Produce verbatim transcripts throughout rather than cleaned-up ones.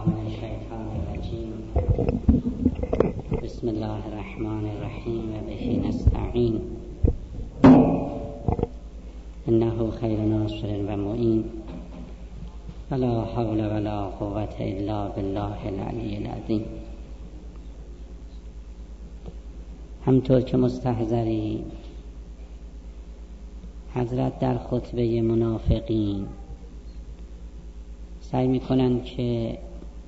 من الشیطان الرجیم. بسم الله الرحمن الرحیم و به نستعین. انه خیر ناصر و معین ولا حول ولا قوة الا بالله العلی العظیم. همطور که مستحضری حضرت در خطبه منافقین سعی میکنن که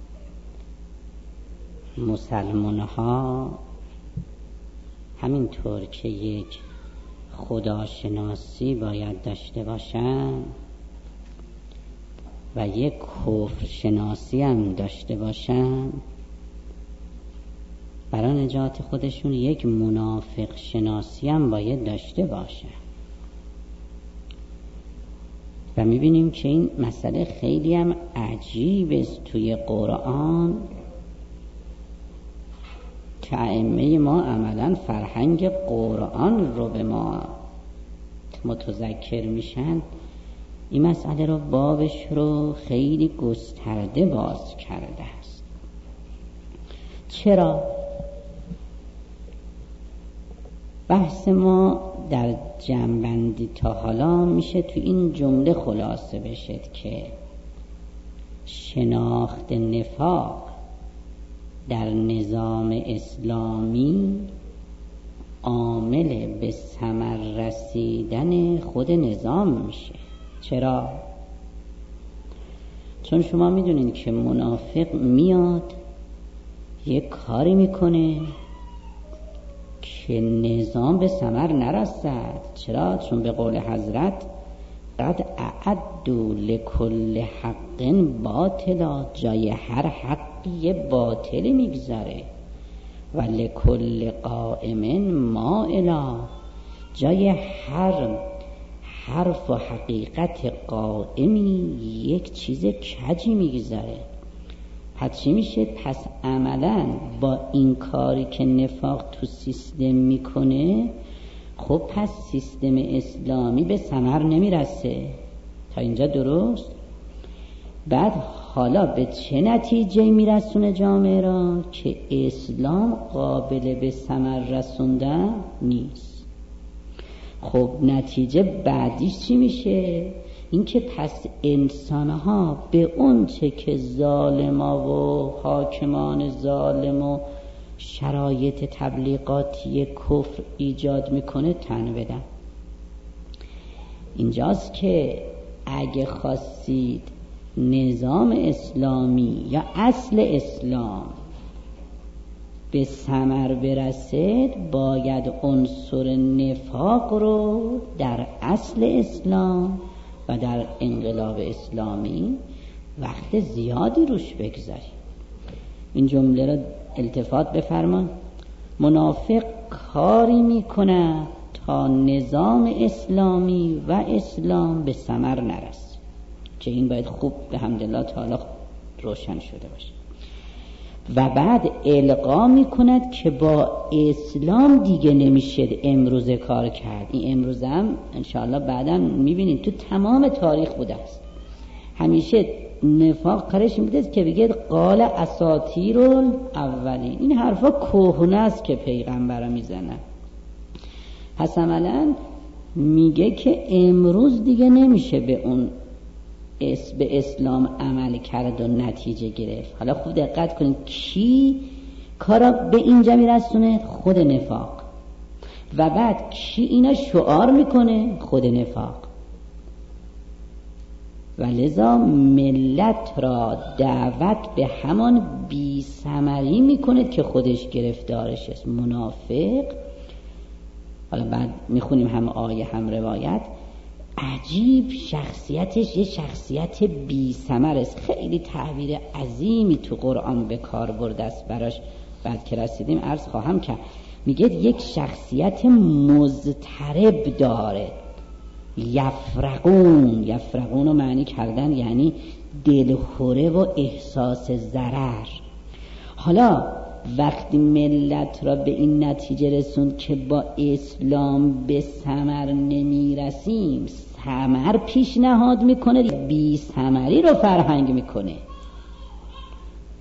مسلمان ها همینطور که یک خداشناسی باید داشته باشن و یک کفر شناسی هم داشته باشن، برای نجات خودشون یک منافق شناسی هم باید داشته باشن. و میبینیم که این مسئله خیلی هم عجیب است توی قرآن که ائمه ما عملا فرهنگ قرآن رو به ما متذکر میشن. این مسئله رو بابش رو خیلی گسترده باز کرده است. چرا؟ بحث ما در جنبندی تا حالا میشه تو این جمله خلاصه بشه که شناخت نفاق در نظام اسلامی عامل به ثمر رسیدن خود نظام میشه. چرا؟ چون شما میدونید که منافق میاد یک کاری میکنه که نظام به ثمر نرسد. چرا؟ چون به قول حضرت قد اعدوا لکل حق باطلا، جای هر حقی باطل میگذاره، و لکل قائم مائلا، جای هر حرف و حقیقت قائمی یک چیز کجی میگذاره. پس چی میشه؟ پس عملا با این کاری که نفاق تو سیستم میکنه، خب پس سیستم اسلامی به ثمر نمیرسه. تا اینجا درست؟ بعد حالا به چه نتیجه میرسونه جامعه را؟ که اسلام قابل به ثمر رسوندن نیست. خب نتیجه بعدیش چی میشه؟ این که پس انسانها به اون چه که ظالما و حاکمان ظالم و شرایط تبلیغاتی کفر ایجاد میکنه تن بدن. اینجاست که اگه خواستید نظام اسلامی یا اصل اسلام به ثمر برسید، باید عنصر نفاق رو در اصل اسلام و در انقلاب اسلامی وقت زیادی روش بگذاری. این جمله را التفات بفرمان. منافق کاری میکنه تا نظام اسلامی و اسلام به ثمر نرسه، که این باید خوب به حمدالله تعالی روشن شده باشه. و بعد القا میکند که با اسلام دیگه نمیشه امروز کار کرد. این امروز هم انشاءالله بعدا میبینید تو تمام تاریخ بوده است. همیشه نفاق کارش میده که بگید قال اساطیر الاولین. این حرفا کهنه است که پیغمبرا میزنن. پس عملا میگه که امروز دیگه نمیشه به اون اس به اسلام عمل کرد و نتیجه گرفت. حالا خوب دقت کنید کی کارا به اینجا میرسونه؟ خود نفاق. و بعد کی اینا شعار میکنه؟ خود نفاق. و لذا ملت را دعوت به همان بی ثمری میکنه که خودش گرفتارش است. منافق، حالا بعد میخونیم هم آیه هم روایت، عجیب شخصیتش یه شخصیت بی ثمر است. خیلی تعبیر عظیمی تو قرآن به کار برده است براش. بعد که رسیدیم عرض خواهم کرد. میگه یک شخصیت مضطرب داره. یفرقون، یفرقون رو معنی کردن یعنی دلخوره و احساس ضرر. حالا وقتی ملت را به این نتیجه رسوند که با اسلام به ثمر نمیرسیم، ثمر پیشنهاد میکنه، بی ثمری رو فرهنگ میکنه.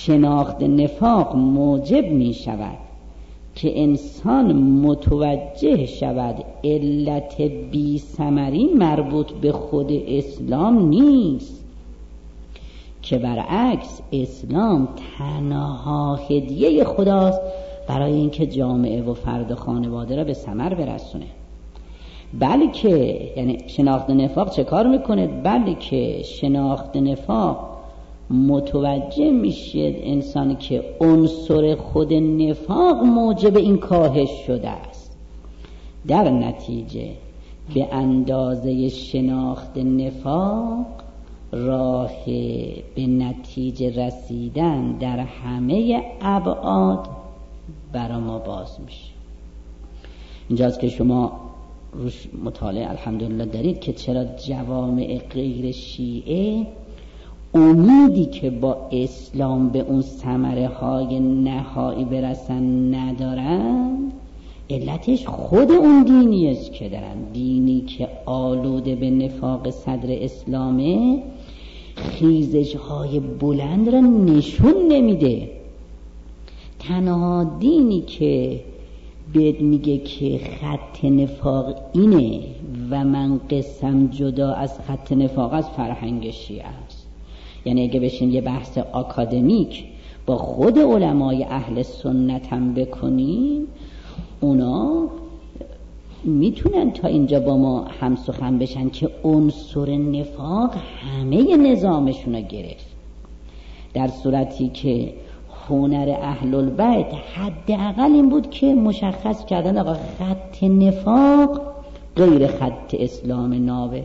شناخت نفاق موجب می شود که انسان متوجه شود علت بی ثمری مربوط به خود اسلام نیست، که برعکس اسلام تنها هدیه خداست برای اینکه جامعه و فرد و خانواده را به ثمر برسونه. بلکه یعنی شناخت نفاق چه کار میکنه؟ بلکه شناخت نفاق متوجه میشه انسان که عنصر خود نفاق موجب این کاهش شده است. در نتیجه به اندازه شناخت نفاق راه به نتیجه رسیدن در همه ابعاد برای ما باز میشه. اینجاست که شما روش مطالعه الحمدلله دارید که چرا جوامع غیر شیعه امیدی که با اسلام به اون ثمره های نهایی برسن ندارن. علتش خود اون دینی است که دارن، دینی که آلوده به نفاق صدر اسلامه خیزش های بلند را نشون نمیده. تنها دینی که بهت میگه که خط نفاق اینه و من قسم جدا از خط نفاق از فرهنگ شیعه است. یعنی اگه بشین یه بحث آکادمیک با خود علمای اهل سنت هم بکنیم، اونا میتونن تا اینجا با ما همسخن بشن که عنصر نفاق همه نظامشون رو گرفت، در صورتی که هنر اهل البیت حداقل این بود که مشخص کردن آقا خط نفاق غیر خط اسلام نابه.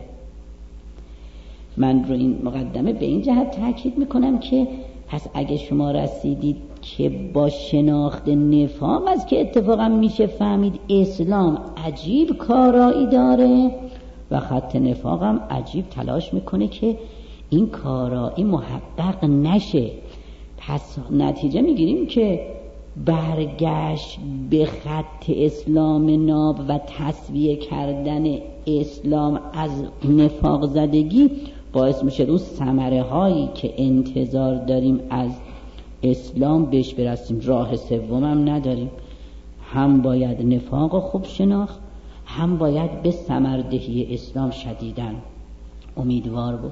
من رو این مقدمه به این جهت تاکید میکنم که پس اگه شما رسیدید که با شناخت نفاق از که اتفاقا میشه فهمید اسلام عجیب کارایی داره و خط نفاق هم عجیب تلاش میکنه که این کارایی محقق نشه، پس نتیجه میگیریم که برگشت به خط اسلام ناب و تصفیه کردن اسلام از نفاق زدگی باعث میشه اون ثمره هایی که انتظار داریم از اسلام بهش برسیم. راه سوم هم نداریم، هم باید نفاق خوب شناخت، هم باید به ثمردهی اسلام شدیداً امیدوار بود.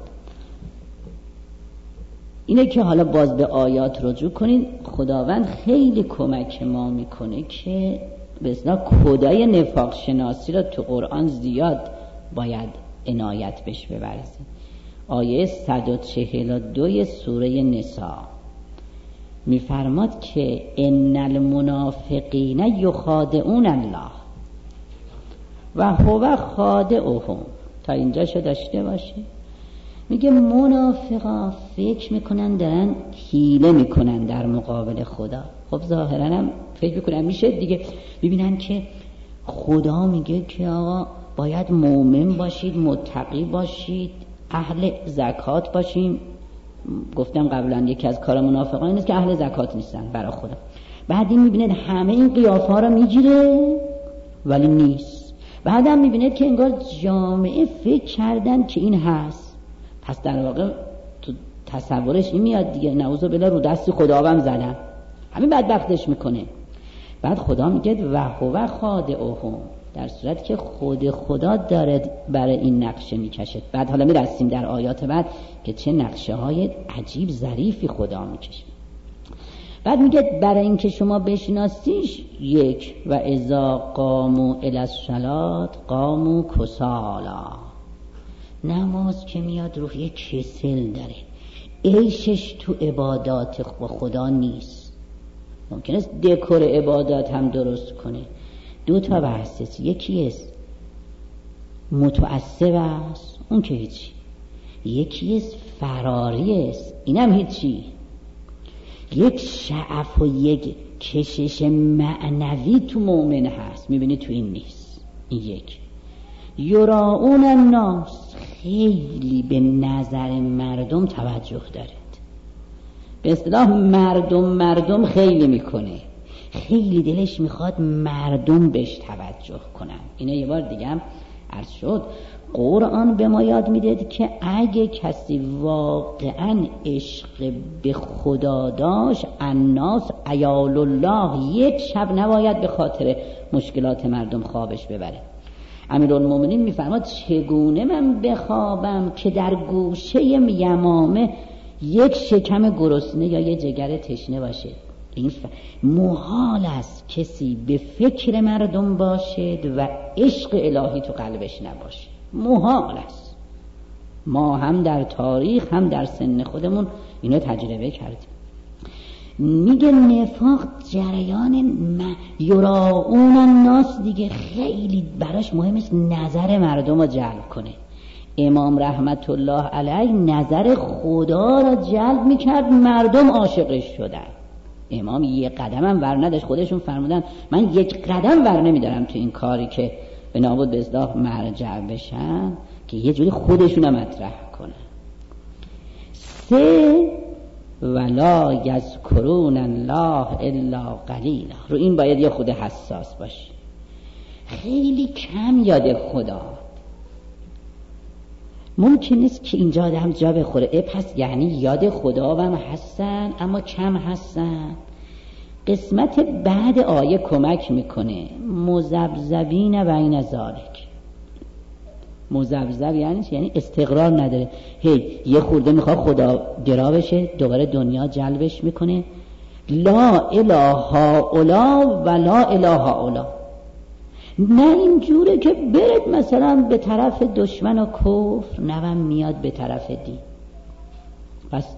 اینه که حالا باز به آیات رجوع کنید. خداوند خیلی کمک ما میکنه که به اصطلاح کدای نفاق شناسی را تو قرآن زیاد باید عنایت بهش بورزیم. آیه صد و چهل و دو سوره نساء میفرماد که ان المنافقین یخادعون الله و هو خادعهم. تا اینجاشو داشته باشی. میگه منافقا فکر میکنن دارن حیله میکنن در مقابل خدا. خب ظاهرا هم فکر میکنن میشه دیگه. ببینن که خدا میگه که آقا باید مؤمن باشید، متقی باشید، اهل زکات باشیم. گفتم قبلا یکی از کار منافقان اینه که اهل زکات نیستن برای خدا. بعد این میبینه همه این قیافا رو میگیره ولی نیست. بعدم میبینه که انگار جامعه فکر کردن که این هست، پس در واقع تو تصورش این میاد دیگه نعوذ بالله رو دست خداوند زدن، همین بدبختش میکنه. بعد خدا میگه و هو خادعهم، در صورتی که خود خدا داره برای این نقشه میکشه. بعد حالا میرسیم در آیات بعد که چه نقشه های عجیب ظریفی خدا میکشه. بعد میگه برای این که شما بشناسیش، یک و اذا قاموا الی الصلاة قاموا کسالا، نماز که میاد روح یک کسل داره، عیشش تو عبادات با خدا نیست. ممکن است دکور عبادات هم درست کنه. دو تا بحث است، یکی است متعصب است، اون که هیچی. یکی است فراری است، اینم هیچی. یک شعف و یک کشش معنوی تو مؤمن هست، میبینی تو این نیست. این یک یراؤون الناس، خیلی به نظر مردم توجه دارد. به اصطلاح مردم مردم خیلی میکنه، خیلی دلش میخواد مردم بهش توجه کنن. اینه یه بار دیگه هم عرض شد، قرآن به ما یاد میده که اگه کسی واقعا عشق به خدا داشت، الناس عیال الله، یک شب نباید به خاطر مشکلات مردم خوابش ببره. امیرالمومنین میفرماد چگونه من بخوابم که در گوشه یمامه یک شکم گرسنه یا یک جگر تشنه باشه. این ف... محال است کسی به فکر مردم باشد و عشق الهی تو قلبش نباشه، محال است. ما هم در تاریخ هم در سن خودمون اینو تجربه کردیم. میگه نفاق جریان یراؤون الناس دیگه، خیلی براش مهم است نظر مردم رو جلب کنه. امام رحمت الله علیه نظر خدا را جلب میکرد، مردم عاشقش شدن. امام یک قدم هم ور نداشت، خودشون فرمودن من یک قدم ور نمیدارم تو این کاری که به نابود به اصلاح مرجع بشن، که یه جوری خودشون هم مطرح کنن. سه، ولا یذکرون الله الا قلیلا. رو این باید یه خود حساس باشی، خیلی کم یاد خدا. ممکن نیست که اینجا هم جا بخوره اه پس یعنی یاد خدا هم هستن اما کم هستن. قسمت بعد آیه کمک میکنه، مذبذبین بین ذالک. مذبذب یعنی چی؟ یعنی استقرار نداره، هی یه خورده میخواد خدا گرا بشه، دوباره دنیا جلبش میکنه. لا اله هؤلاء و لا اله هؤلاء. نه اینجوره که برد مثلا به طرف دشمن و کفر، نه میاد به طرف دین. پس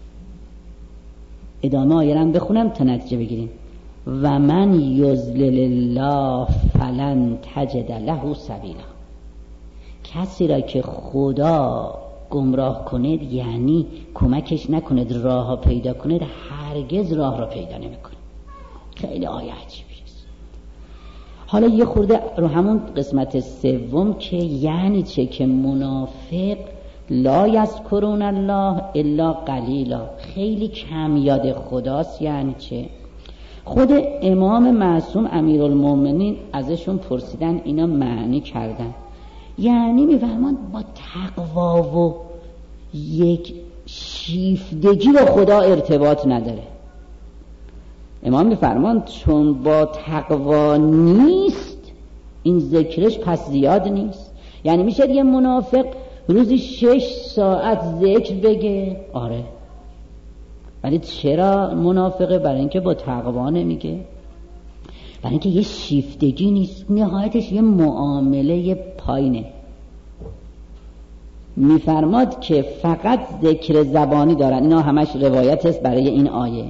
ادامه آیه رو بخونم تا نتیجه بگیریم. و من یضلل الله فلن تجد له سبیلا. کسی را که خدا گمراه کند، یعنی کمکش نکند راه ها پیدا کند، هرگز راه را پیدا نمیکنه. خیلی آیه عجیبی است. حالا یه خورده رو همون قسمت سوم که یعنی چه که منافق لا یذکرون الله الا قلیلا، خیلی کم یاد خداست. یعنی چه؟ خود امام معصوم امیرالمومنین ازشون پرسیدن، اینا معنی کردن. یعنی میفهمند با تقوا و یک شیفتگی با خدا ارتباط نداره. امام میفرماند چون با تقوا نیست این ذکرش پس زیاد نیست. یعنی میشه یه منافق روزی شش ساعت ذکر بگه، آره، ولی چرا منافقه؟ برای اینکه با تقوا نمیگه، برای اینکه یه شیفتگی نیست، نهایتش یه معامله پایینه. میفرماد که فقط ذکر زبانی دارن، اینا همش روایت است برای این آیه.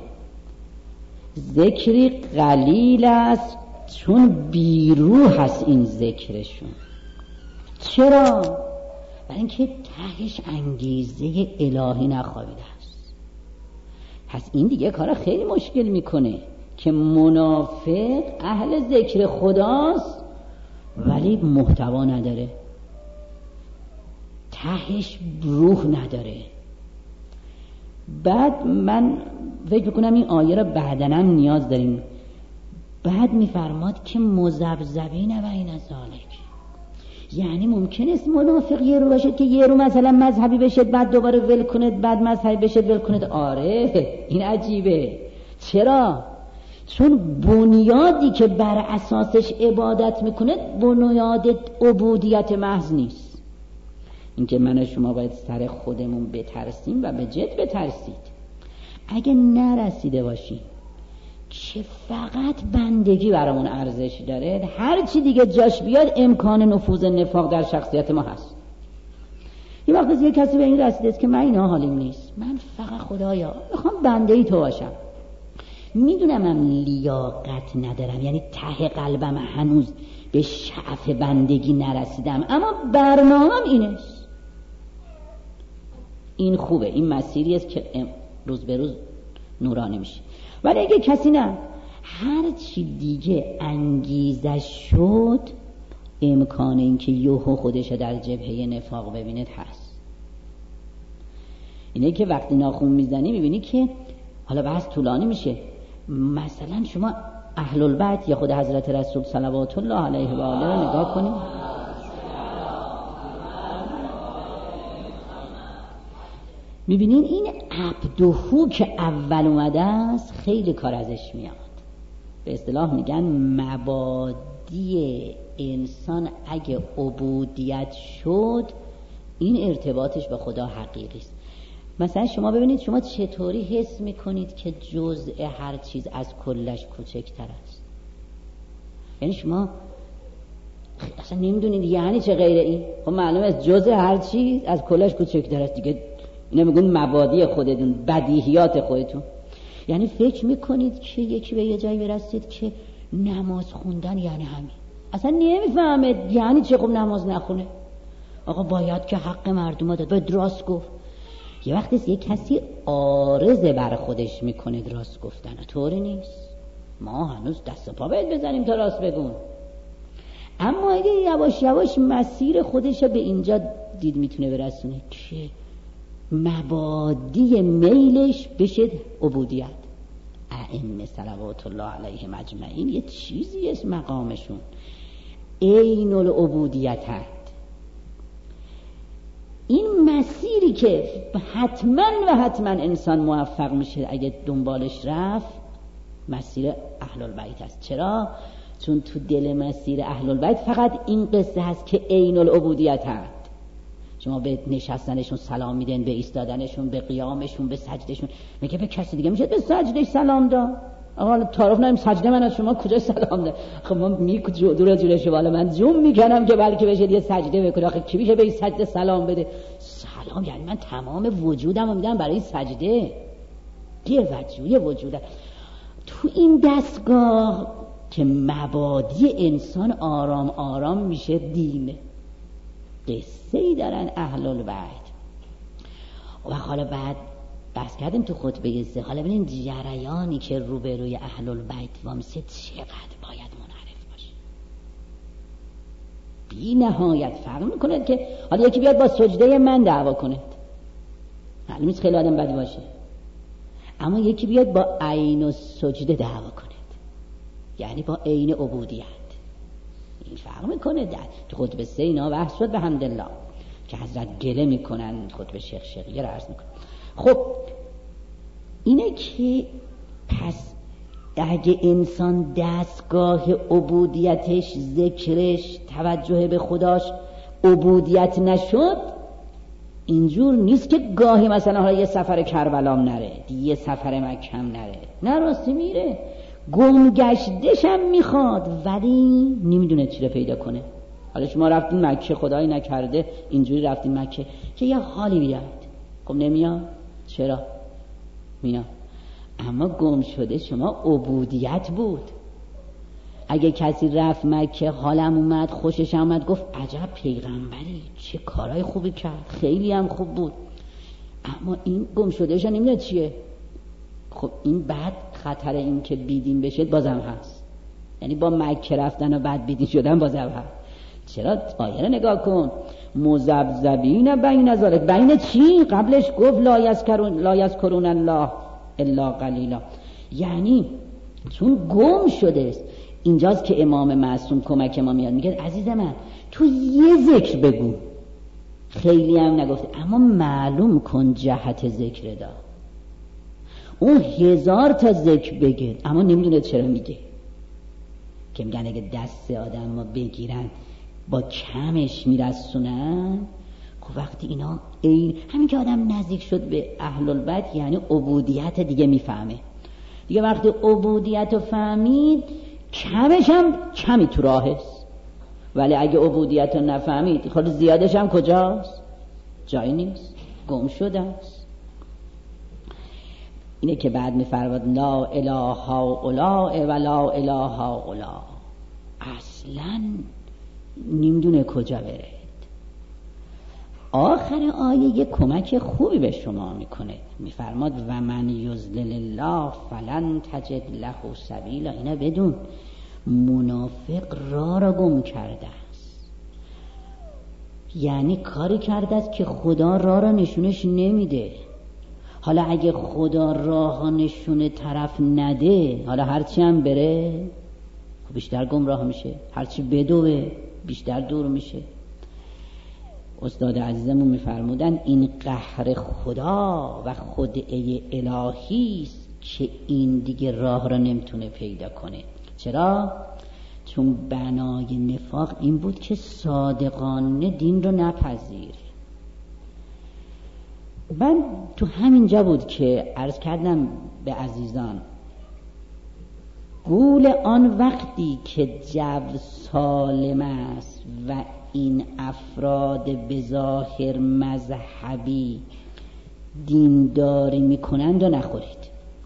ذکری قلیل است چون بیروح هست این ذکرشون. چرا؟ برای اینکه تهش انگیزه الهی نخوابیده است. پس این دیگه کارا خیلی مشکل میکنه که منافق اهل ذکر خداست ولی محتوا نداره، تهش روح نداره. بعد من فکر میکنم این آیه را بعداً نیاز داریم. بعد میفرماد که مذبذبین بین ذالک، یعنی ممکن است منافق یه رو باشه که یه رو مثلا مذهبی بشه بعد دوباره ول کند، بعد مذهبی بشه ول کند. آره این عجیبه. چرا؟ چون بنیادی که بر اساسش عبادت میکنه بنیاد عبودیت محض نیست. اینکه من و شما باید سر خودمون بترسیم و به جد بترسید. اگه نرسیده باشیم که فقط بندگی برامون ارزش داره، هر چی دیگه جاش بیاد امکان نفوذ نفاق در شخصیت ما هست. یه وقت یه کسی به این رسیده است که من اینا حالیم نیست، من فقط خدایا میخوام بندهی تو باشم، میدونم من لیاقت ندارم، یعنی ته قلبم هنوز به شعف بندگی نرسیدم، اما برنامه‌م اینه. این خوبه، این مسیری است که روز به روز نورانی میشه. ولی اگه کسی نه، هر چی دیگه انگیزش شد، امکان این که یوهو خودش در جبهه نفاق ببیند هست. اینه که وقتی ناخون میزنی میبینی که حالا بحث طولانی میشه. مثلا شما اهل البیت یا خود حضرت رسول صلوات الله علیه و آله رو نگاه کنید. میبینین این عبدهو که اول اومده است خیلی کار ازش میاد. به اصطلاح میگن مبادی انسان اگه عبودیت شد این ارتباطش به خدا حقیقی است. مثلا شما ببینید شما چطوری حس میکنید که جزء هر چیز از کلش کوچکتر است؟ یعنی شما اصلا نمیدونید یعنی چه غیر این. خب معلومه است جزء هر چیز از کلش کوچکتر است دیگه. اینا میگن مبادی خودتون، بدیهیات خودتون. یعنی فکر میکنید که یکی به یه جایی برسید که نماز خوندن یعنی همین، اصلا نمیفهمه یعنی چه. خب نماز نخونه آقا باید که حق مردم داد، باید راست گفت. یه وقتی یه کسی عارضه بر خودش میکنه راست گفتن، طوری نیست. ما هنوز دست و پا باید بزنیم تا راست بگون. اما اگه یواش یواش مسیر خودش به اینجا دید میتونه برسونه که مبادی میلش بشه عبودیت. ائمه صلوات الله علیهم اجمعین یه چیزی است مقامشون عین العبودیت هست. این مسیری که حتما و حتما انسان موفق میشه اگه دنبالش رفت مسیر اهل البیت است. چرا؟ چون تو دل مسیر اهل البیت فقط این قصه هست که عین العبودیت هست. شما به نشستنشون سلام میدن، به ایستادنشون، به قیامشون، به سجدشون. میگه به کسی دیگه میشه به سجدش سلام داد؟ آقا تعارف نمیم سجده من از شما کجا سلام داد؟ خب ما میک دور از جلوش والا من جون میکنم که بلکه بشه یه سجده بکنه. آخه کی میشه به این سجده سلام بده؟ سلام یعنی من تمام وجودمو میدم برای سجده. یه وجود یه وجوده تو این دستگاه که مبادی انسان آرام آرام میشه دینه. قصه ای دارن اهل البیت. و حالا بعد بحث کردیم تو خطبه سه. حالا ببینید جریانی که روبروی اهل البیت وامسه چقدر باید منحرف باشه. بی نهایت فرق میکنه که حالا یکی بیاد با سجده من دعوا کنه، معلومه نیست خیلی آدم بدی باشه. اما یکی بیاد با عین السجده دعوا کنه، یعنی با عین عبودیت. این فرق میکنه. در تو خطبه سه اینا بحث شد به حمدالله که حضرت گله میکنن. خطبه شیخ شقیقی رو عرض میکنن. خب اینه که پس اگه انسان دستگاه عبودیتش، ذکرش، توجه به خداش عبودیت نشد، اینجور نیست که گاهی مثلا حالا یه سفر کربلام نره، یه سفر مکم نره، نه راستی میره، گمگشتش هم میخواد ولی نمیدونه چی رو پیدا کنه. حالا شما رفتین مکه، خدایی نکرده اینجوری رفتین مکه که یه حالی بیاد، خب نمیاد. چرا؟ میاد. اما گم شده شما عبودیت بود. اگه کسی رفت مکه حالم اومد، خوشش اومد، گفت عجب پیغمبری چه کارهای خوبی کرد، خیلی هم خوب بود. اما این گم شدهش نمیدونه چیه. خب این بعد خطر این که بیدین بشه بازم هست. یعنی با مکه رفتن و بعد بیدین شدن بازم هست. چرا؟ آیه رو نگاه کن. مذبذبین بین ذالک. بین چی؟ قبلش گفت لا یذکرون لا یذکرون الله الا قلیلا. یعنی چون گم شده است. اینجاست که امام معصوم کمک ما میاد، میگه عزیز من تو یه ذکر بگو، خیلی هم نگفته اما معلوم کن جهت ذکر دا. اون هزار تا ذکر بگه اما نمیدونه چرا میگه. که میگن اگه دست آدم ما بگیرن با کمش میرسونن. خب وقتی اینا این همین که آدم نزدیک شد به اهل البیت یعنی عبودیت دیگه میفهمه دیگه. وقتی عبودیت رو فهمید کمش هم کمی تو راه است. ولی اگه عبودیت رو نفهمید خود زیادش هم کجاست؟ جایی نیست، گم شده است. اینه که بعد میفرماد لا اله هؤلاء و لا اله هؤلاء. اصلا نمیدونه کجا بره. آخر آیه یک کمک خوبی به شما میکنه، میفرماد و من یضلل الله فلن تجد له سبیلا. اینا بدون منافق راه را گم کرده است. یعنی کاری کرده است که خدا راه را نشونش نمیده. حالا اگه خدا راه نشونه طرف نده، حالا هرچی هم بره بیشتر گمراه میشه، هرچی بدوه بیشتر دور میشه. استاد عزیزمون میفرمودن این قهر خدا و خدعه الهی است که این دیگه راه را نمیتونه پیدا کنه. چرا؟ چون بنای نفاق این بود که صادقانه دین رو نپذیر. من تو همینجا بود که عرض کردم به عزیزان، گول آن وقتی که جو سالم است و این افراد بظاهر مذهبی دینداری میکنند و نخورید.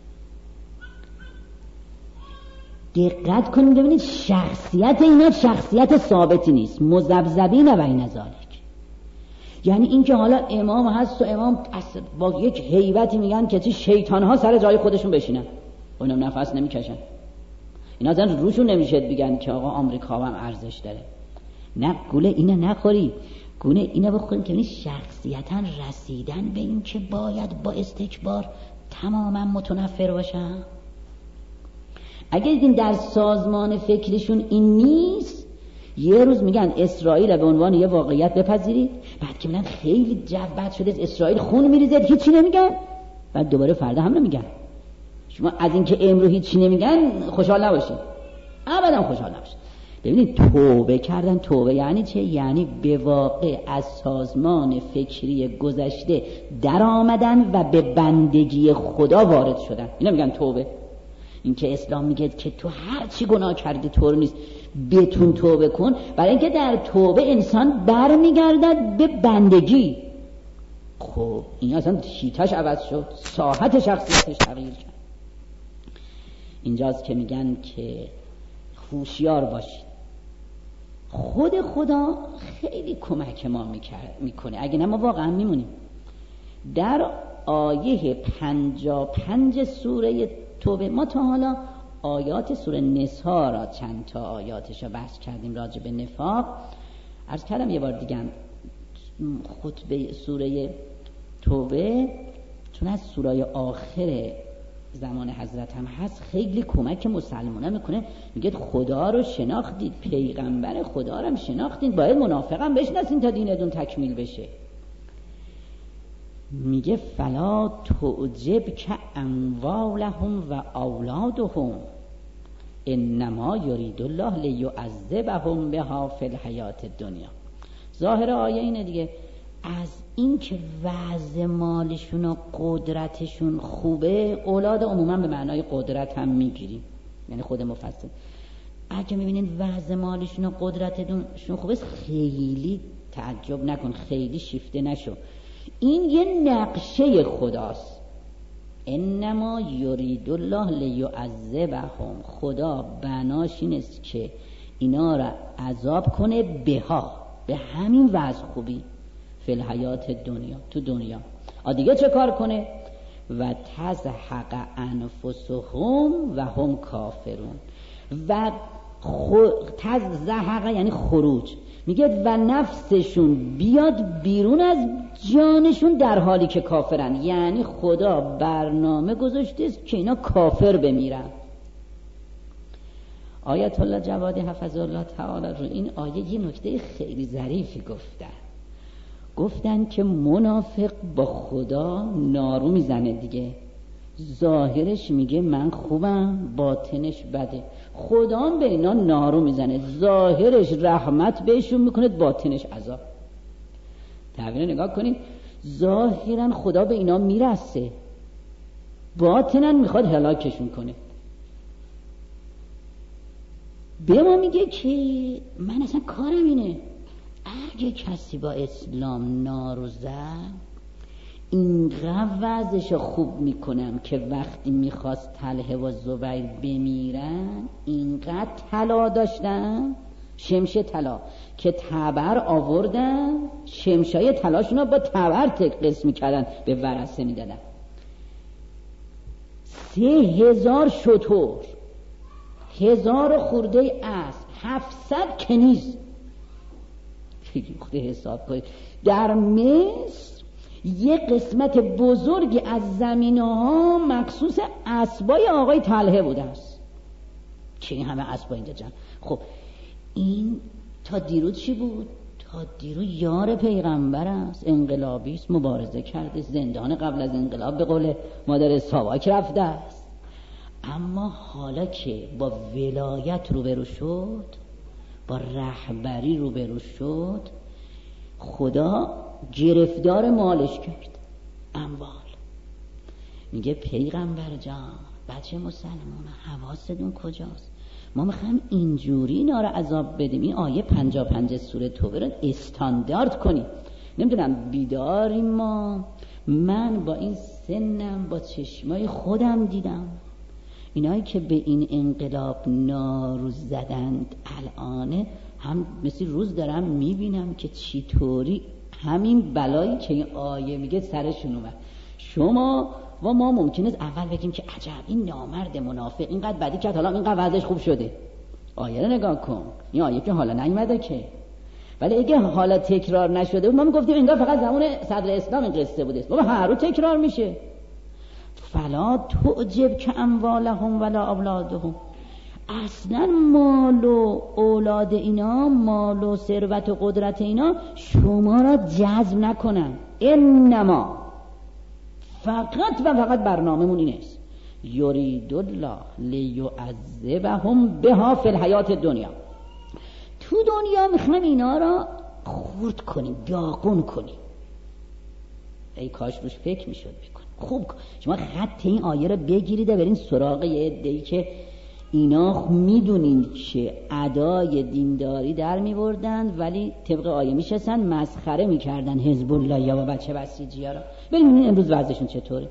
دقت کنید ببینید شخصیت اینا شخصیت ثابتی نیست، مذبذبین و بین ذالک. یعنی این که حالا امام هست و امام با یک هیبتی میگن که چی شیطان ها سر جای خودشون بشینن، اونم نفس نمیکشن، اینا زن روشون نمیشه بگن که آقا آمریکا هم ارزش داره. نه، گوله اینه نخوری، گونه اینه بخوریم که شخصیتا رسیدن به این که باید با استکبار تماما متنفر باشن. اگر دیدین در سازمان فکرشون این نیست، یه روز میگن اسرائیل به عنوان یه واقعیت بپذیرید، بعد که میگن خیلی جو بد شده اسرائیل خون میریزه هیچی نمیگن، بعد دوباره فردا هم نمیگن. شما از این که امروز هیچی نمیگن خوشحال نباشید، ابدا خوشحال نباشید. ببینید توبه کردن. توبه یعنی چه؟ یعنی به واقع از سازمان فکری گذشته در آمدن و به بندگی خدا وارد شدن. اینا میگن توبه. این که اسلام میگه که تو هر چی گناه کردی طور نیست بتون توبه کن، برای اینکه در توبه انسان برمیگردد به بندگی. خب این اصلا شیطش عوض شد، ساحت شخصیتش تغییر کرد. اینجاست که میگن که هوشیار باشید. خود خدا خیلی کمک ما میکنه، اگه نه ما واقعا میمونیم. در آیه پنجا پنج سوره توبه، ما تا حالا آیات سوره نساء را چند تا آیاتش را بحث کردیم راجع به نفاق. عرض کردم یه بار دیگه خطبه سوره توبه چون از سوره آخر زمان حضرت هم هست، خیلی کمک مسلمانه میکنه. میگه خدا رو شناختید، پیغمبر خدا رو هم شناختید، باید منافقم بشناسین تا دینتون تکمیل بشه. میگه فلا تعجب که اموالهم و اولادهم انما یرید الله لیعذبهم بها فی الحیات الدنیا. ظاهر آیه اینه دیگه، از این که وضع مالشون و قدرتشون خوبه، اولاد عموما به معنای قدرت هم میگیریم، یعنی خود مفصل. اگه میبینین وضع مالشون و قدرتشون خوبه، خیلی تعجب نکن، خیلی شیفته نشو. این یه نقشه خداست. انما یرید الله لیعذبهم، خدا بناش این است که اینا را عذاب کنه، بها، به همین وضع خوبی، فی الحیات دنیا، تو دنیا. آ دیگه چه کار کنه؟ و تزهق انفسهم و هم کافرون. و تزهق یعنی خروج، میگه و نفسشون بیاد بیرون از جانشون در حالی که کافرن. یعنی خدا برنامه گذاشته است که اینا کافر بمیرن. آیت الله جوادی حفظه الله تعالی رو این آیه یه نکته خیلی ظریفی گفتن. گفتن که منافق با خدا نارو میزنه دیگه، ظاهرش میگه من خوبم، باطنش بده. خدا هم به اینا نارو میزنه، ظاهرش رحمت بهشون میکنه، باطنش عذاب. تعبیر نگاه کنید، ظاهرا خدا به اینا میرسه، باطنا میخواد هلاکشون کنه. به ما میگه که من اصلا کارم اینه، اگه کسی با اسلام نارو زد، اینقدر وضعشو خوب میکنم که وقتی میخواست طلحه و زبیر بمیرن، اینقدر طلا داشتن، شمشه طلا، که تبر آوردن، شمشای طلاشونو با تبر قسم میکردن، به ورثه میدادن. سه هزار شتر، هزار خورده اسب، هفتصد کنیز. خود حساب کنید. در مصر یه قسمت بزرگی از زمینه ها مخصوص اسبای آقای طلحه بوده است که این همه اسبا اینجا جمع. خب این تا دیروز چی بود؟ تا دیرو یار پیغمبر است، انقلابی است، مبارزه کرده، زندان قبل از انقلاب به قول مادر ساواک رفته است. اما حالا که با ولایت روبرو شد، با رهبری روبرو شد، خدا گرفتار مالش کرد، اموال. میگه پیغمبر جان، بچه مسلمان، حواستون کجاست؟ ما میخوایم اینجوری اینا رو عذاب بدیم. این آیه پنجاه پنج سوره توبه رو استاندارد کنیم. نمیدونم بیداریم ما؟ من با این سنم با چشمای خودم دیدم اینایی که به این انقلاب ناروز زدند، الان هم مثل روز دارم میبینم که چی طوری همین بلایی که این آیه میگه سرشون اومد. شما و ما ممکنه اول بگیم که عجب این نامرد منافق اینقدر بدی کرد، حالا اینقدر وضعش خوب شده. آیه رو نگاه کن، این آیه که حالا نیومده که، ولی اگه حالا تکرار نشده ما میگفتیم انگار فقط زمان صدر اسلام این قصه بوده. بابا هر روز تکرار میشه. فلا تعجب که اموالهم ولا اولادهم، اصلا مال و اولاد اینا، مال و ثروت و قدرت اینا شما را جذب نکنن. انما، فقط و فقط برنامه‌مون اینه است، یرید الله لیعذبهم بها فی الحیات دنیا. تو دنیا میخوایم اینا را خورد کنیم، داغون کنیم. ای کاش روش فکر میشد بکن. خوب شما خط این آیه را بگیرید و برین سراغ یه عده‌ای که اینا میدونین که ادای دینداری در میبردن ولی طبق آیه میشستن مسخره میکردن حزب الله یا بچه بسیجی ها را. ببینید امروز وضعشون چطوره.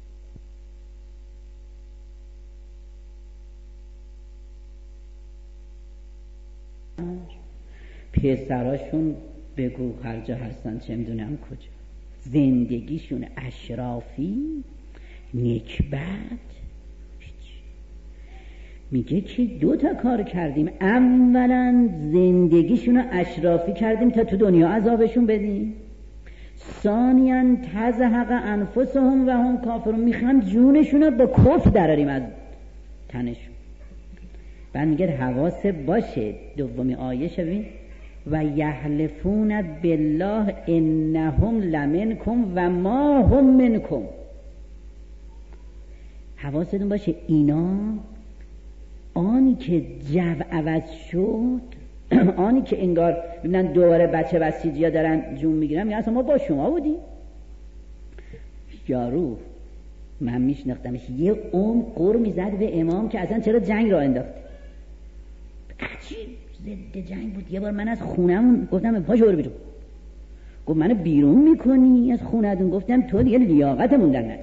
پسراشون بگو هر جا هستن، چه میدونم کجا، زندگیشون اشرافی، نکبت. میگه که دو تا کار کردیم. اولا زندگیشون اشرافی کردیم تا تو دنیا عذابشون بدیم. ثانیاً تزهق انفسهم و هم کافرون، میخوام جونشون رو با کفر دراریم از تنشون. بعد میگه حواس باشه. دومی آیه شبین و یحلفون بالله انهم لمنکم و ما هم منکم. حواستون باشه اینا آنی که جو عوض شد، آنی که انگار ببینن دوباره بچه بسیجی ها دارن جون میگیرن، میگن اصلا ما با شما بودیم. یارو من میشناختمش یه عمر قر میزد به امام که اصلا چرا جنگ را انداخت. عجیب ضد جنگ بود. یه بار من از خونم گفتم پاشو برو بیرون. گفت منو بیرون میکنی از خونتون؟ گفتم تو دیگه لیاقتمون در نداری.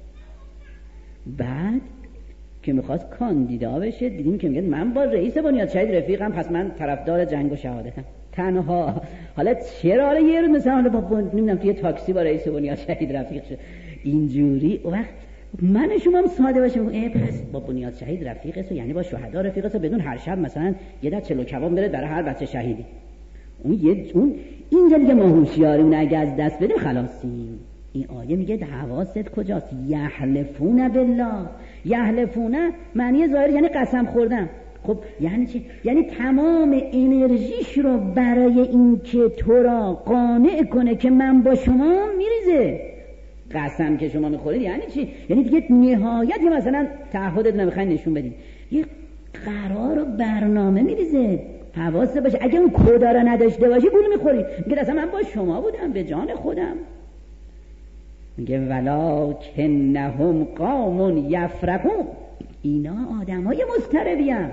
بعد که میخواست کاندیدا بشه دیدیم که میگه من با رئیس بنیاد شهید رفیقم، پس من طرفدار جنگ و شهادتم. تنها حالا چرا یه روز مثلا حالا با نمیدونم توی تاکسی با رئیس بنیاد شهید رفیق شد اینجوری. وقت من شما هم ساده باشم ای پس با بنیاد شهید رفیق است، یعنی با شهدا رفیق است، بدون هر شب مثلا یه دست چلو کباب بره برای هر بچه شهیدی. اون یه اون اینجا دیگه ما هوشیارمون اگه از دست بدیم خلاصیم. این آیه میگه حواست کجاست؟ یحلفون بالله. یحلفون معنی ظاهر یعنی قسم خوردن. خب یعنی چی؟ یعنی تمام انرژیش رو برای این که تو را قانع کنه که من با شما میریزه. قسم که شما میخورید یعنی چی؟ یعنی دیگه نهایت مثلا تعهدت نمیخواین نشون بدین، یه قرار و برنامه میریزه. حواست باشه اگه اون کدا را نداشته باشی گول میخوری. میگه اصلا من با شما بودم به جان خودم. میگه ولکنهم قوم یفرقون. اینا آدمای مضطربی ام.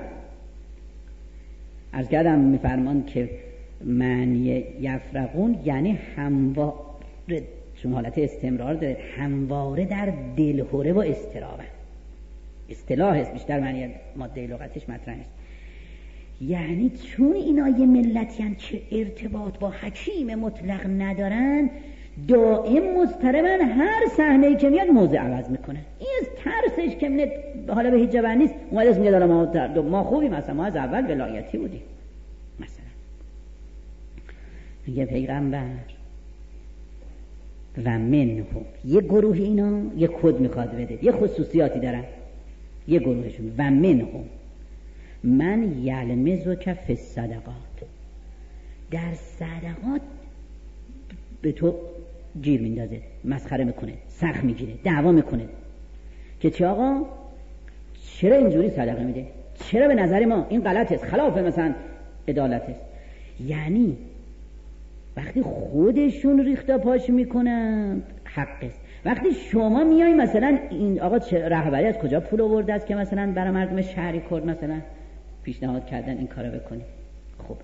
عرض کردم میفرمان که معنی یفرقون یعنی همواره، چون حالت استمرار داره، همواره در دلهوره و اضطراب. اصطلاح است، بیشتر معنی ماده لغتش مطرح است. یعنی چون اینا یه ملتی هستند که ارتباط با حکیم مطلق ندارن، دائم مضطربن، هر صحنه‌ای که میاد موضع عوض میکنه. این از ترسش که من حالا به هیچ جبر نیست اومد اسم میگه ما ما خوبیم، مثلا ما از اول ولایتی بودیم. مثلا میگه پیغمبر و منهم، یه گروه اینا یه کد میخواد بده، یه خصوصیاتی دارن یه گروهشون. و منهم من یلمزک فی الصدقات، در صدقات به تو گیر میندازه، مسخره میکنه، سخت میگیره، دعوا میکنه که چه آقا چرا اینجوری صدقه میده، چرا به نظر ما این غلط است، خلاف مثلا عدالت است. یعنی وقتی خودشون ریخته پاش میکنن حق است. وقتی شما میای مثلا این آقا رهبری از کجا پول آورده است که مثلا برای مردم شهری کرد مثلا پیشنهاد کردن این کارو بکنی، خب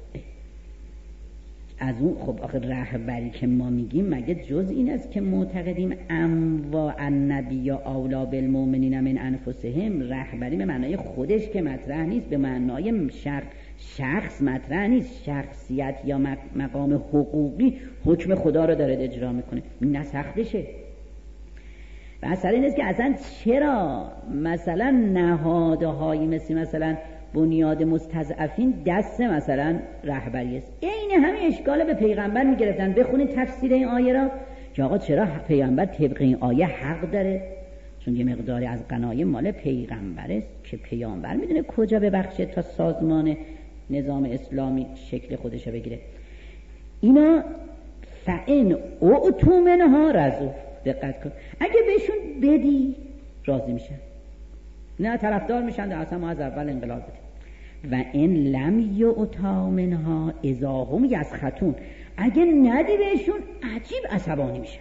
از اون خب آخه رهبری که ما میگیم مگه جز این است که معتقدیم انواع النبی اولا بالمؤمنین من انفسهم؟ رهبری به معنای خودش که مطرح نیست، به معنای شخص شخص مطرح نیست، شخصیت یا مقام حقوقی حکم خدا رو داره اجرا میکنه، نسختشه. و اصلا این است که اصلا چرا مثلا نهادهایی مثل مثلا بنیاد مستضعفین دست مثلا رهبری است؟ این همه اشکال به پیغمبر میگرفتن. بخونید تفسیر این آیه را که آقا چرا پیغمبر طبق این آیه حق داره، چون یه مقداری از غنایم مال پیغمبر است که پیامبر میدونه کجا ببخشه تا سازمان نظام اسلامی شکل خودشو بگیره. اینا فإن اعطوا منها رضوا، دقت کن، اگه بهشون بدی راضی میشن، نه طرفدار میشن، اصلا ما از اول انقلاب بدیم. و این لم یعطا منها اذا هم یسخطون، اگه ندی بهشون عجیب عصبانی میشن.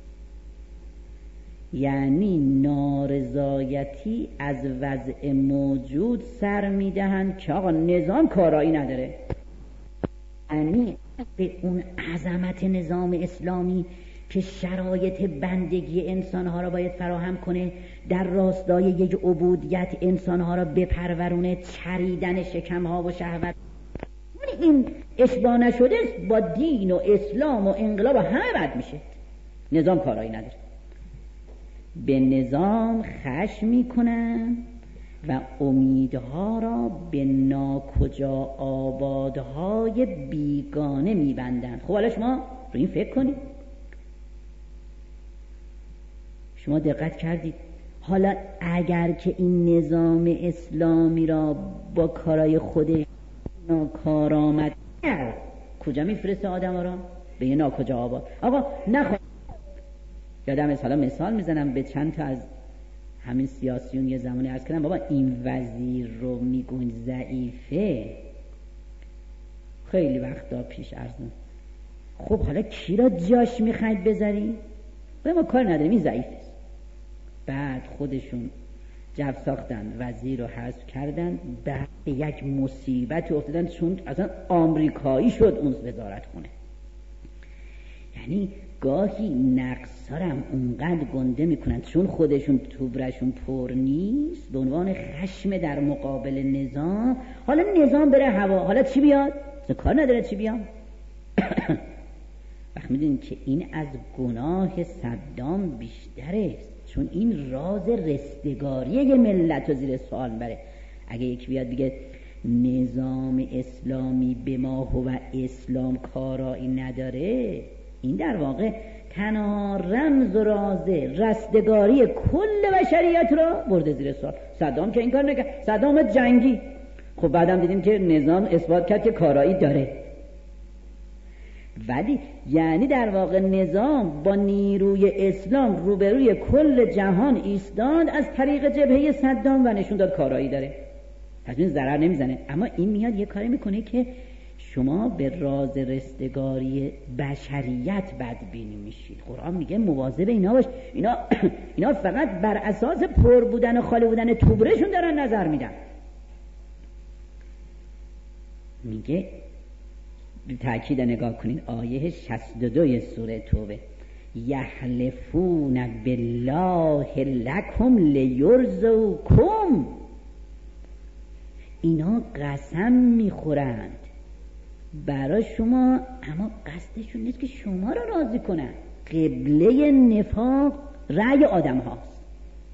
یعنی نارضایتی از وضع موجود سر میدهن که آقا نظام کارایی نداره. یعنی به اون عظمت نظام اسلامی که شرایط بندگی انسانها را باید فراهم کنه، در راستای یک عبودیت انسانها را بپرورونه، چریدن شکمها و شهوت، این اشباه نشده با دین و اسلام و انقلاب و همه بد میشه. نظام کارایی نداره. به نظام خشم میکنن و امیدها را به ناکجا آبادهای بیگانه میبندن. خب حالا شما رو این فکر کنید، شما دقت کردید حالا اگر که این نظام اسلامی را با کارای خودش ناکارآمد کرد، کجا میفرسته آدم ها را؟ به یه ناکجا آباد. آقا نخواه یادم است، حالا مثال میزنم به چند تا از همین سیاسیون یه زمانی عرض کردم بابا این وزیر رو میگون ضعیفه، خیلی وقتا پیش عرض نم. خب حالا کی را جاش میخواید بذاری؟ به ما کار نداریم، این ضعیف است. بعد خودشون جو ساختن، وزیر رو حذف کردن، بعد یک مصیبت افتادن چون اصلا آمریکایی شد اون وزارت خونه. یعنی گاهی نقصارم اونقدر گنده میکنن چون خودشون توبرشون پر نیست، به عنوان خشم در مقابل نظام. حالا نظام بره هوا، حالا چی بیاد؟ کار نداره چی بیاد. وقت میدونیم که این از گناه صدام بیشتر است، چون این راز رستگاری یه ملت رو زیر سوال بره. اگه یک بیاد بگه نظام اسلامی به ما هو اسلام کارایی نداره، این در واقع تنها رمز و راز رستگاری کل بشریت را برده زیر سوال. صدام که این کار نکرد، صدام جنگی، خب بعدم دیدیم که نظام اثبات کرد که کارایی داره. ولی یعنی در واقع نظام با نیروی اسلام روبروی کل جهان ایستاد از طریق جبهه صدام و نشون داد کارایی داره، پس این ضرر نمیزنه. اما این میاد یه کاری میکنه که شما به راز رستگاری بشریت بدبینی میشید. قرآن میگه مواظب اینا باش، اینا اینا فقط بر اساس پر بودن و خالی بودن توبرشون دارن نظر میدن. میگه تأکید نگاه کنید آیه شصت و دو سوره توبه، یحلفون بالله لکم لیرضوکم، اینا قسم میخورند برای شما اما قصدشون نیست که شما را راضی کنن. قبله نفاق رأی آدم هاست،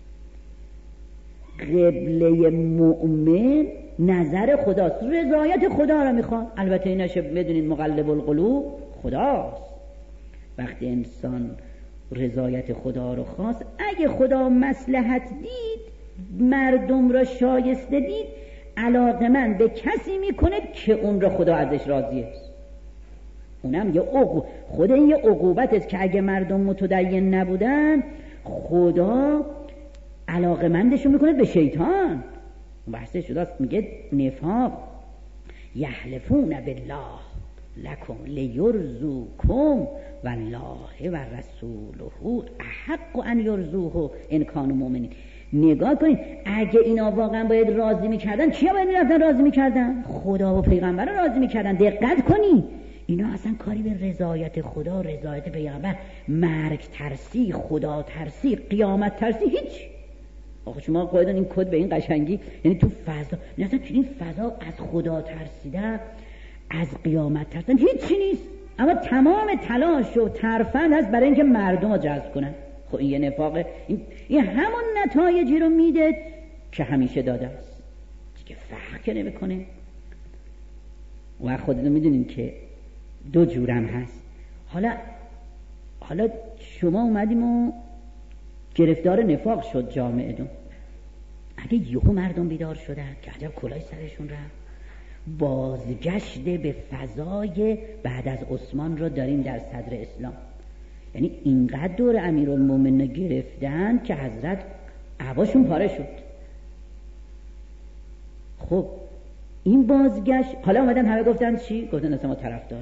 قبله مؤمن نظر خداست، رضایت خدا را میخواد. البته ایناشه بدونید مقلب القلوب خداست. وقتی انسان رضایت خدا رو خواست، اگه خدا مصلحت دید، مردم را شایسته دید، علاقه من به کسی میکنه که اون را خدا ازش راضی است. اونم یه عقوبت، خود این یه عقوبت که اگه مردم متدین نبودن خدا علاقمندشون میکنه به شیطان. بحث شداست، میگه نفاق یحلفون بالله لکم لیرزوکم والله و رسوله احق ان یرزوه ان کانوا مؤمنین. نگاه کنید، اگه اینا واقعا باید راضی میکردن، چیا باید میرفتن راضی میکردن؟ خدا و پیغمبر رو راضی میکردن. دقت کنید، اینا اصلا کاری به رضایت خدا، رضایت پیغمبر، مرگ ترسی، خدا ترسی، قیامت ترسی، هیچ. آخه شما قاعدن این کد به این قشنگی، یعنی تو فضا مثلا این فضا از خدا ترسیدن، از قیامت ترسیدن هیچی نیست، اما تمام تلاش و ترفند هست برای اینکه مردم رو جذب کنن. خب این یه نفاقه، این, این همون نتایجی رو میده که همیشه داده است، که فرق که نمیکنه. و خودتون میدونین که دو جورم هست. حالا حالا شما اومدیم و گرفتار نفاق شد جامعه دون. اگه یهو مردم بیدار شدن که عجب کلاه سرشون رفت، بازگشت به فضای بعد از عثمان رو داریم در صدر اسلام. یعنی اینقدر دور امیرالمومنین گرفتن که حضرت عباشون پاره شد. خب این بازگشت، حالا اومدن همه گفتن چی؟ گفتن اصلا ما طرفدار.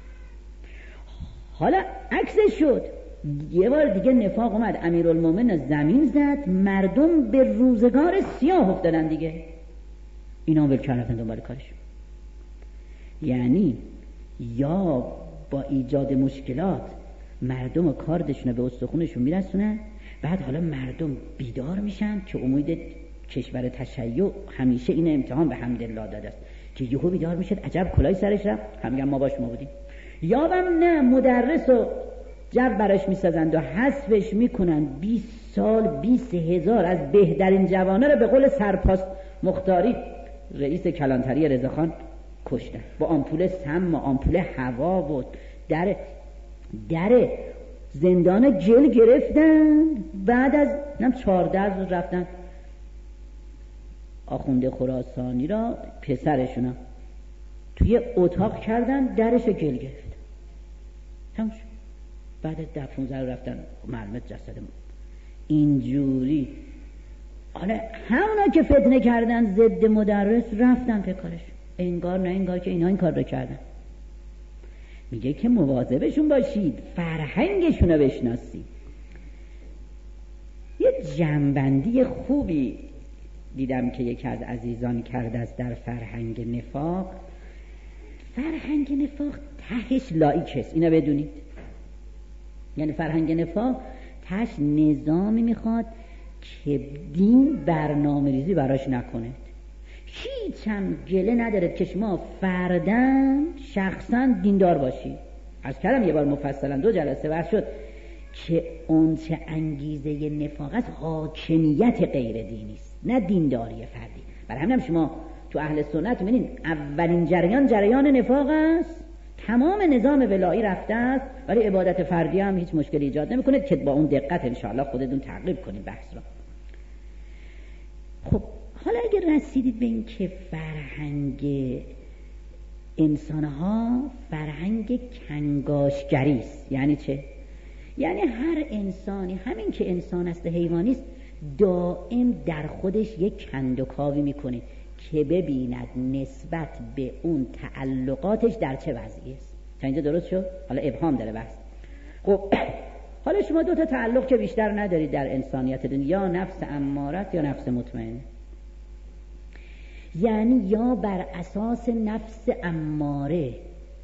حالا عکسش شد، یه بار دیگه نفاق اومد، امیرالمومنین زمین زد، مردم به روزگار سیاه افتادن دیگه. اینا هم ولکن رفتن دنبال کارشون. یعنی یا با ایجاد مشکلات مردم و کاردشون به استخونشون میرسونن، بعد حالا مردم بیدار میشن که امید کشور تشیع همیشه این امتحان به حمدالله داده است که یهو بیدار میشد عجب کلاه سرش رفت، هم میگن ما باش ما بودیم. یا هم نه، مدرس و جو براش میسازند و حذفش میکنن، بیست سال بیست هزار از بهترین جوانه رو به قول سرپاس مختاری رئیس کلانتری رضاخان کشتن با آمپول سم و آمپول هوا و در در زندان جل گرفتن. بعد از نم چهارده روز رفتن آخونده خراسانی را پسرشون توی اتاق کردن، درش گل گرفت. تموم شد. بعد از ده پونزده رو رفتن معلومت جسد اینجوری. حالا همونا که فتنه کردن ضد مدرس رفتن به کارش، انگار نه انگار که اینا این کار رو کردن. میگه که مواظبشون باشید، فرهنگشون رو بشناسید. یه جنبندی خوبی دیدم که یکی از عزیزان کرده است در فرهنگ نفاق. فرهنگ نفاق تهش لایک است، اینو بدونید. یعنی فرهنگ نفاق تهش نظامی میخواد که دین برنامه ریزی براش نکنه. هیچ هم گله نداره که شما فرداً شخصاً دیندار باشی. از کلم یه بار مفصلاً دو جلسه بحث شد که اون چه انگیزه نفاق است حاکمیت غیر دینی است، نه دینداری فردی. برای همین هم شما تو اهل سنت می‌بینید اولین جریان جریان نفاق است. تمام نظام ولایی رفته است، ولی عبادت فردی هم هیچ مشکلی ایجاد نمی‌کنه که با اون دقت انشاءالله خودتون تعقیب کنید بحث را. خب حالا اگر رسیدید به این که فرهنگ انسانها فرهنگ کنگاشگری است، یعنی چه؟ یعنی هر انسانی، همین که انسان است حیوانی است، دائم در خودش یک کندوکاوی میکنه که ببیند نسبت به اون تعلقاتش در چه وضعی است. تا اینجا درست شد؟ حالا ابهام داره بحث. خب حالا شما دو تا تعلق که بیشتر ندارید در انسانیت دنیا، یا نفس امارت یا نفس مطمئن. یعنی یا بر اساس نفس اماره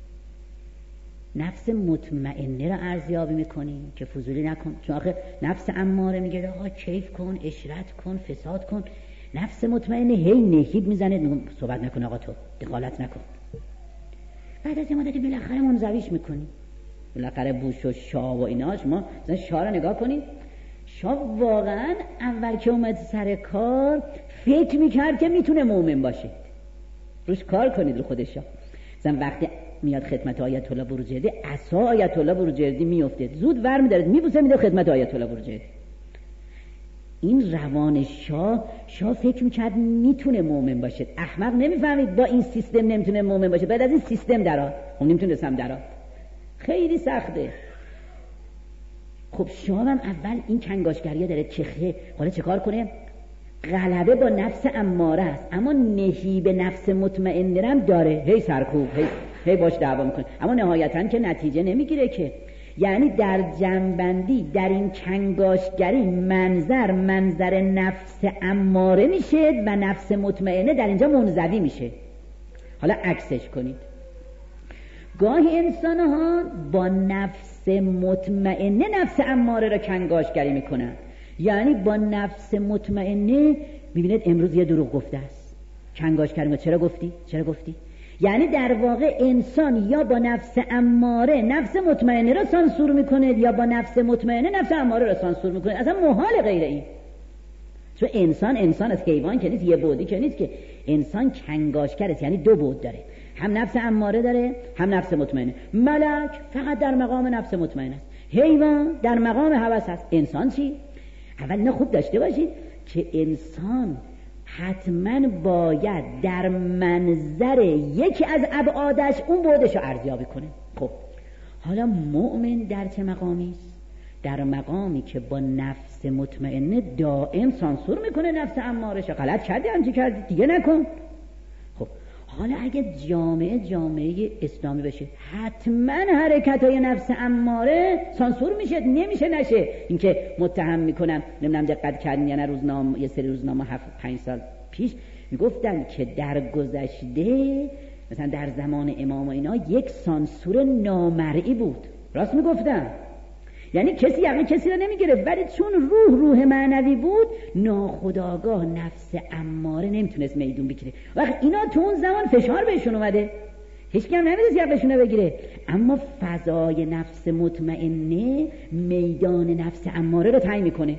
نفس مطمئنه را ارزیابی میکنی که فضولی نکن، چون آخه نفس اماره میگه آقا کیف کن، اشرت کن، فساد کن. نفس مطمئنه هی نهید میزنه صحبت نکن، آقا تو دخالت نکن. بعد از یه مدتی بالاخره منزویش میکنی. بالاخره بوش و شاه و اینا، شما مثلا شاه را نگاه کنید، شاه واقعا اول که اومد سر کار فکر میکرد که میتونه مومن باشه. روش کار کنید رو خودش. شاه مثلا وقتی میاد خدمت آیت الله بروجردی، عصا آیت الله بروجردی میفته، زود ور میدارد میبوسه میده خدمت آیت الله بروجردی. این روان شاه شاه فکر میکرد میتونه مومن باشه. احمق نمیفهمید با این سیستم نمیتونه مومن باشه. بعد از این سیستم درآ، اون نمیتونه سم درآ. خیلی سخته. خب شما هم اول این کنگاشگریه داره چه خیلی حالا چه کار کنه؟ غلبه با نفس اماره است، اما نهیب نفس مطمئنه هم داره، هی سرکوب هی, هی باش دعوا میکنه، اما نهایتاً که نتیجه نمیگیره که. یعنی در جنبندی در این کنگاشگری منظر منظر نفس اماره میشه و نفس مطمئنه در اینجا منزوی میشه. حالا عکسش کنید. گاهی انسان ها با نفس مطمئنه نفس اماره را کنگاشگری میکنن، یعنی با نفس مطمئنه میبینید امروز یه دروغ گفته است، کنگاشگری میکنه چرا گفتی؟ چرا گفتی؟ یعنی در واقع انسان یا با نفس اماره نفس مطمئنه را سانسور میکنه یا با نفس مطمئنه نفس اماره را سانسور میکنه. اصلا محال غیر این. چون انسان انسان از حیوان که نیست، یه بعدی که نیست که. انسان کنگاشگر است، یعنی دو بعد داره، هم نفس اماره داره هم نفس مطمئنه. ملک فقط در مقام نفس مطمئنه است، حیوان در مقام هوس است. انسان چی؟ اول نه خوب داشته باشید که انسان حتما باید در منظر یکی از ابعادش اون بعدش رو ارزیابی کنه. خب حالا مؤمن در چه مقامی است؟ در مقامی که با نفس مطمئنه دائم سانسور میکنه نفس امارش. غلط کردی همچی کردی دیگه نکن. خب حالا اگه جامعه جامعه اسلامی بشه حتما حرکت های نفس اماره سانسور میشه، نمیشه نشه. اینکه متهم میکنن، نمیدونم دقت کردین یا نه، روزنامه یه سری روزنامه هفت پنج سال پیش میگفتن که در گذشته مثلا در زمان امام و اینا یک سانسور نامرئی بود. راست میگفتن، یعنی کسی یعنی کسی رو نمیگرفت، ولی چون روح روح معنوی بود ناخودآگاه نفس اماره نمیتونست میدون بگیره. وقت اینا تو اون زمان فشار بهشون اومده، هیچ کم نمیدونست یقشون رو بگیره، اما فضای نفس مطمئنه میدان نفس اماره رو تعیین میکنه.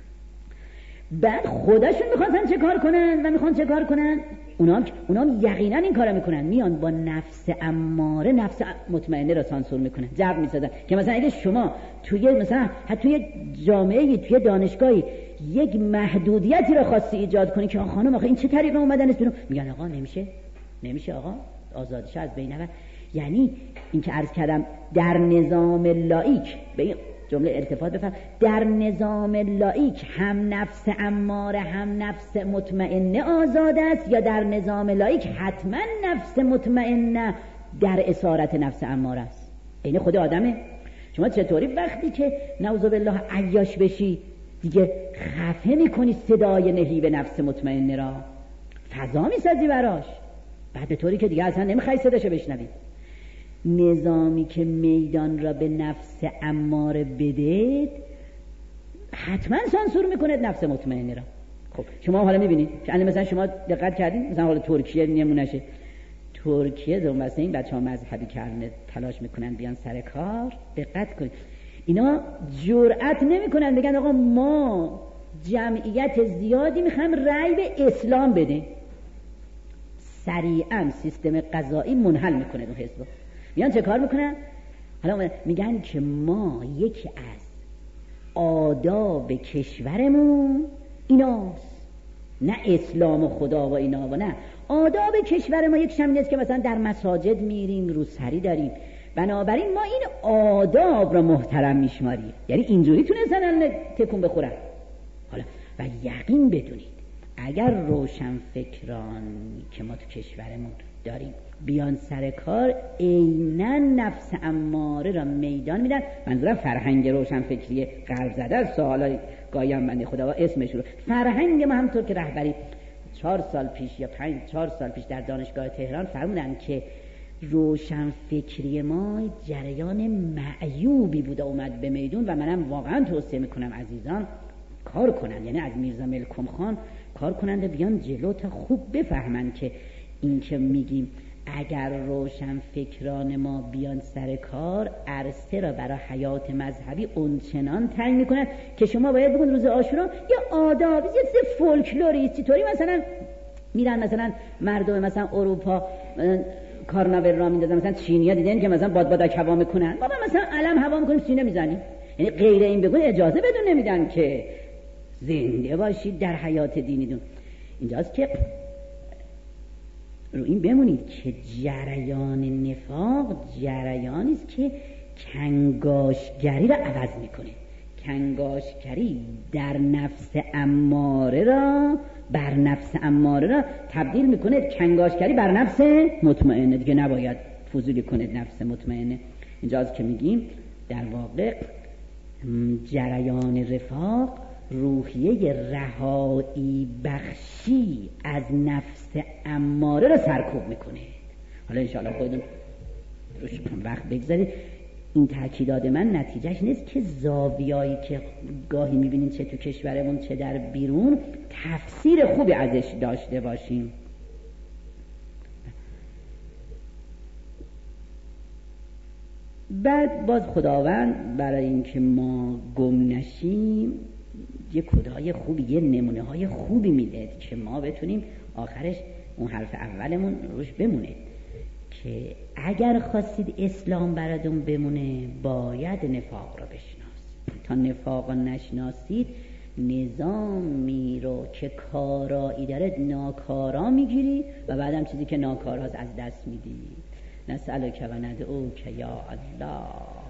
بعد خودشون میخواستن چه کار کنن و میخوان چه کار کنن؟ اونا هم, اونا هم یقینا این کارو میکنن، میان با نفس اماره نفس مطمئنه رو سانسور میکنن، جواب میسازن. که مثلا اگه شما توی مثلا حتی توی جامعه توی دانشگاهی یک محدودیتی رو خواستی ایجاد کنی که خانم آخه این چه طریقه اومدن است بیرون، میگن آقا نمیشه نمیشه آقا آزادیش از بین نبر. یعنی این که عرض کردم در نظام لایک به این جمله التفات بفرم، در نظام لایک هم نفس اماره هم نفس مطمئنه آزاد است، یا در نظام لایک حتما نفس مطمئنه در اسارت نفس اماره است؟ این خود آدمه. شما چطوری وقتی که نعوذ بالله عیاش بشی دیگه خفه میکنی صدای نهیب نفس مطمئنه را، فضا میسازی براش، بعد به طوری که دیگه اصلا نمیخوای صداشو بشنوی. نظامی که میدان را به نفس اماره بدید حتما سانسور میکنه نفس مطمئنه را. خب شما حالا میبینید یعنی مثلا شما دقت کردین مثلا حالا ترکیه نمونهشه، ترکیه زمان مثلا این بچه ها مذهبی کردن تلاش میکنن بیان سر کار، دقت کنید اینا جرأت نمیکنن بگن آقا ما جمعیت زیادی میخوایم رأی به اسلام بده، سریعا سیستم قضایی منحل میکنه اون حزب. میان چه کار میکنن؟ حالا میگن که ما یکی از آداب کشورمون ایناست، نه اسلام و خدا و اینا و نه آداب کشور ما یک شمینه است که مثلا در مساجد میریم روسری داریم، بنابراین ما این آداب را محترم میشماریم. یعنی اینجوری تونستن تکون بخورن. حالا و یقین بدونید اگر روشن فکران که ما تو کشورمون داریم بیان سر کار عیناً نفس اماره را میدان میدن. منظورم فرهنگ روشن فکری غرب زده است. سوالا گایم بنده خدا و اسمش رو فرهنگ ما همطور که رهبری چهار سال پیش یا پنج چهار سال پیش در دانشگاه تهران فرمودن که روشن فکری ما جریان معیوبی بوده اومد به میدون و منم واقعا توصیه میکنم عزیزان کار کنن، یعنی از میرزا ملکم خان کار کننده بیان جلو تا خوب بفهمن که این که میگیم اگر روشن فکران ما بیان سر کار عرصه را برای حیات مذهبی اونچنان تنگ میکنن که شما باید بگون روز عاشورا یا آداب یه چیز فولکلوری چطوری مثلا میرن مثلا مردم مثلا اروپا کارناول را میندازن، مثلا چینی‌ها دیدن که مثلا باد بادک هوا میکنن، بابا مثلا علم هوا میکنیم سینه میزنیم، یعنی غیر این بگون اجازه بدون نمیدن که زنده باشید در حیات دینیتون. اینجاست که رو این بمونید که جریان نفاق جریانی است که کنگاشگری را عوض میکنه. کنگاشگری در نفس اماره را بر نفس اماره را تبدیل میکنه کنگاشگری بر نفس مطمئنه. دیگه نباید فضولی کنه نفس مطمئنه. اینجاست که میگیم در واقع جریان رفاق روحیه رهایی بخشی از نفس اماره را سرکوب میکنه. حالا انشاءالله خودتون روش وقت بگذارید. این تأکیدات من نتیجهش نیست که زاویه‌ای که گاهی میبینید چه تو کشورمون چه در بیرون تفسیر خوبی ازش داشته باشیم. بعد باز خداوند برای اینکه ما گم نشیم یه کدای خوبی، یه نمونه های خوبی میده که ما بتونیم آخرش اون حرف اولمون روش بمونه که اگر خواستید اسلام براتون بمونه باید نفاق را بشناسید. تا نفاق را نشناسید نظامی رو که کارایی داره ناکارا میگیری و بعدم چیزی که ناکاراست از دست میدی. نسألک و ندعوک یا الله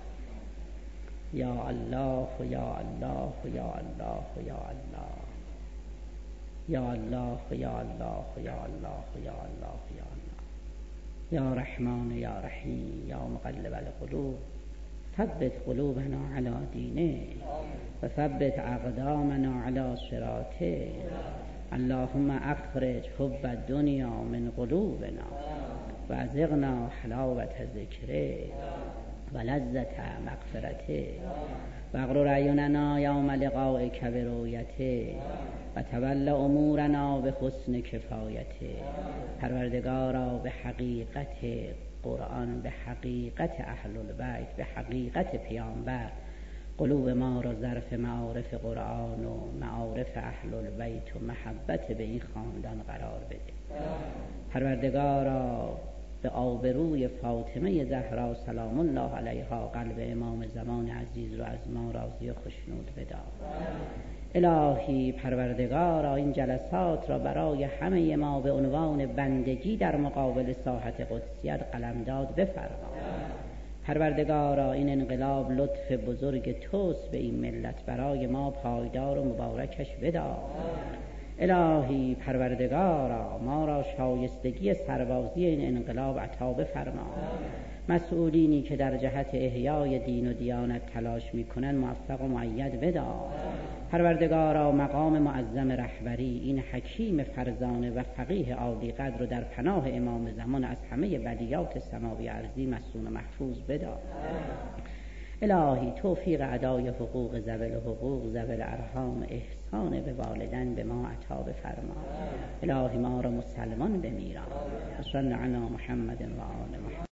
یا الله یا الله یا الله یا الله یا الله یا الله یا الله یا الله یا الله یا رحمان یا رحیم یا مقلب القلوب ثبت قلوبنا علی دینه و ثبت اقدامنا علی صراطه. اللهم اخرج حب الدنیا من قلوبنا و ازغنا حلاوت ذکره و لذت مغفرته و اغرر اعیننا یوم لقائک برؤیته و تول امورنا به حسن کفایته. پروردگارا به حقیقت قرآن، به حقیقت اهل البیت، به حقیقت پیامبر قلوب ما را ظرف معارف قرآن و معارف اهل البیت و محبت به این خاندان قرار بده. پروردگارا به آبروی فاطمه زهرا سلام الله علیها قلب امام زمان عزیز رو از ما راضی و خشنود بدار. الهی پروردگارا این جلسات را برای همه ما به عنوان بندگی در مقابل ساحت قدسیت قلمداد بفرما. پروردگارا این انقلاب لطف بزرگ توست به این ملت، برای ما پایدار و مبارکش بدار. الهی پروردگارا ما را شایستگی سربازی این انقلاب عطا بفرما. مسئولینی که در جهت احیای دین و دیانت تلاش میکنن موفق و مؤید بدار. پروردگارا مقام معظم رهبری این حکیم فرزانه و فقیه عالی قدر رو در پناه امام زمان از همه بلیات سماوی ارضی مصون و محفوظ بدار. الهی توفیق ادای حقوق ذوی الحقوق ذوی الارحام، احسان به والدین به ما عطا بفرما. الهی ما را مسلمان بمیران. صلی علی محمد و آل محمد.